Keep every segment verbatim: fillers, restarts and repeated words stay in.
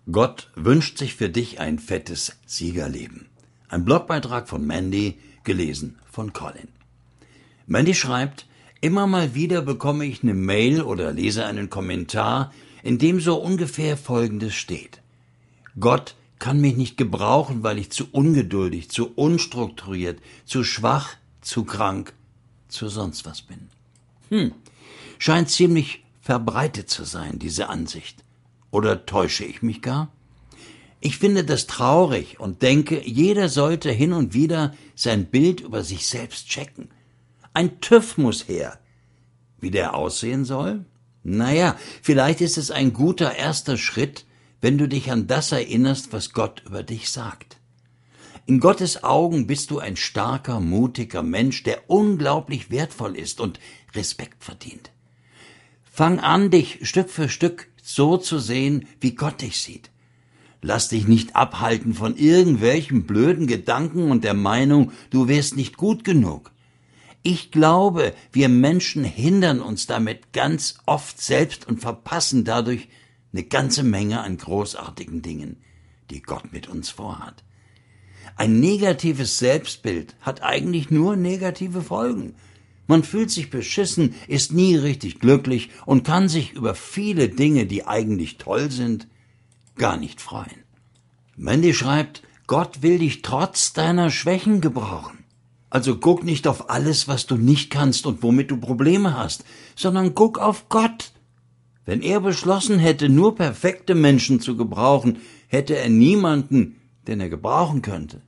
Gott wünscht sich für dich ein fettes Siegerleben. Ein Blogbeitrag von Mandy, gelesen von Colin. Mandy schreibt, immer mal wieder bekomme ich eine Mail oder lese einen Kommentar, in dem so ungefähr Folgendes steht. Gott kann mich nicht gebrauchen, weil ich zu ungeduldig, zu unstrukturiert, zu schwach, zu krank, zu sonst was bin. Hm, scheint ziemlich verbreitet zu sein, diese Ansicht. Oder täusche ich mich gar? Ich finde das traurig und denke, jeder sollte hin und wieder sein Bild über sich selbst checken. Ein TÜV muss her. Wie der aussehen soll? Naja, vielleicht ist es ein guter erster Schritt, wenn du dich an das erinnerst, was Gott über dich sagt. In Gottes Augen bist du ein starker, mutiger Mensch, der unglaublich wertvoll ist und Respekt verdient. Fang an, dich Stück für Stück so zu sehen, wie Gott dich sieht. Lass dich nicht abhalten von irgendwelchen blöden Gedanken und der Meinung, du wärst nicht gut genug. Ich glaube, wir Menschen hindern uns damit ganz oft selbst und verpassen dadurch eine ganze Menge an großartigen Dingen, die Gott mit uns vorhat. Ein negatives Selbstbild hat eigentlich nur negative Folgen. Man fühlt sich beschissen, ist nie richtig glücklich und kann sich über viele Dinge, die eigentlich toll sind, gar nicht freuen. Mandy schreibt, Gott will dich trotz deiner Schwächen gebrauchen. Also guck nicht auf alles, was du nicht kannst und womit du Probleme hast, sondern guck auf Gott. Wenn er beschlossen hätte, nur perfekte Menschen zu gebrauchen, hätte er niemanden, den er gebrauchen könnte.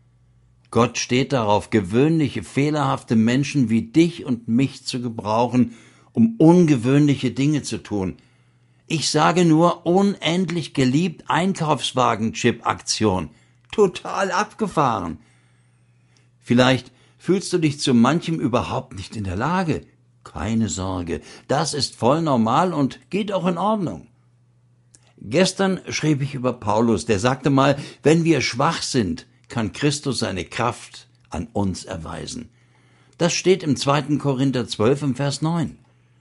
Gott steht darauf, gewöhnliche, fehlerhafte Menschen wie dich und mich zu gebrauchen, um ungewöhnliche Dinge zu tun. Ich sage nur unendlich geliebt Einkaufswagen-Chip-Aktion. Total abgefahren. Vielleicht fühlst du dich zu manchem überhaupt nicht in der Lage. Keine Sorge, das ist voll normal und geht auch in Ordnung. Gestern schrieb ich über Paulus, der sagte mal, wenn wir schwach sind, kann Christus seine Kraft an uns erweisen. Das steht im zweiten Korinther zwölf im Vers neun.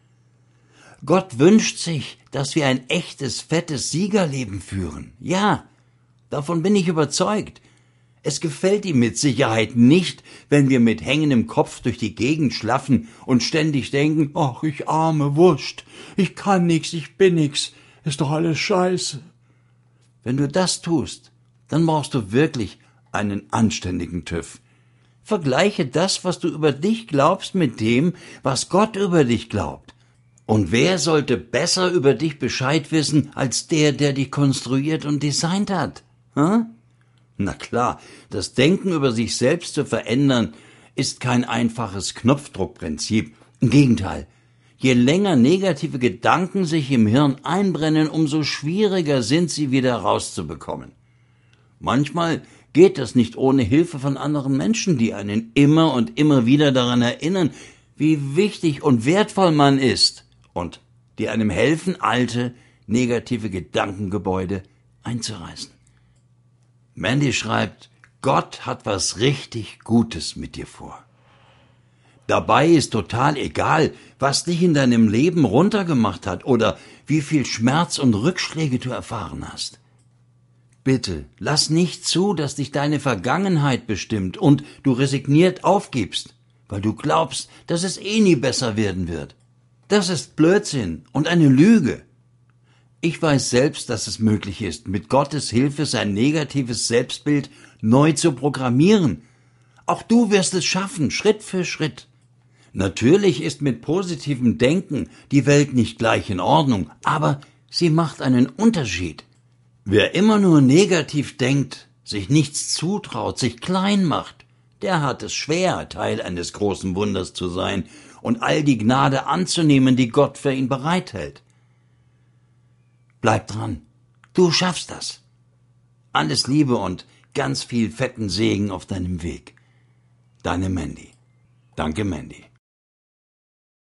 Gott wünscht sich, dass wir ein echtes, fettes Siegerleben führen. Ja, davon bin ich überzeugt. Es gefällt ihm mit Sicherheit nicht, wenn wir mit hängendem Kopf durch die Gegend schlaffen und ständig denken, ach, ich arme Wurst, ich kann nix, ich bin nix, ist doch alles scheiße. Wenn du das tust, dann brauchst du wirklich einen anständigen TÜV. Vergleiche das, was du über dich glaubst, mit dem, was Gott über dich glaubt. Und wer sollte besser über dich Bescheid wissen, als der, der dich konstruiert und designt hat? Hm? Na klar, das Denken über sich selbst zu verändern, ist kein einfaches Knopfdruckprinzip. Im Gegenteil, je länger negative Gedanken sich im Hirn einbrennen, umso schwieriger sind sie wieder rauszubekommen. Manchmal geht das nicht ohne Hilfe von anderen Menschen, die einen immer und immer wieder daran erinnern, wie wichtig und wertvoll man ist und die einem helfen, alte, negative Gedankengebäude einzureißen. Mandy schreibt, Gott hat was richtig Gutes mit dir vor. Dabei ist total egal, was dich in deinem Leben runtergemacht hat oder wie viel Schmerz und Rückschläge du erfahren hast. Bitte, lass nicht zu, dass dich deine Vergangenheit bestimmt und du resigniert aufgibst, weil du glaubst, dass es eh nie besser werden wird. Das ist Blödsinn und eine Lüge. Ich weiß selbst, dass es möglich ist, mit Gottes Hilfe sein negatives Selbstbild neu zu programmieren. Auch du wirst es schaffen, Schritt für Schritt. Natürlich ist mit positivem Denken die Welt nicht gleich in Ordnung, aber sie macht einen Unterschied. Wer immer nur negativ denkt, sich nichts zutraut, sich klein macht, der hat es schwer, Teil eines großen Wunders zu sein und all die Gnade anzunehmen, die Gott für ihn bereithält. Bleib dran, du schaffst das. Alles Liebe und ganz viel fetten Segen auf deinem Weg. Deine Mandy. Danke, Mandy.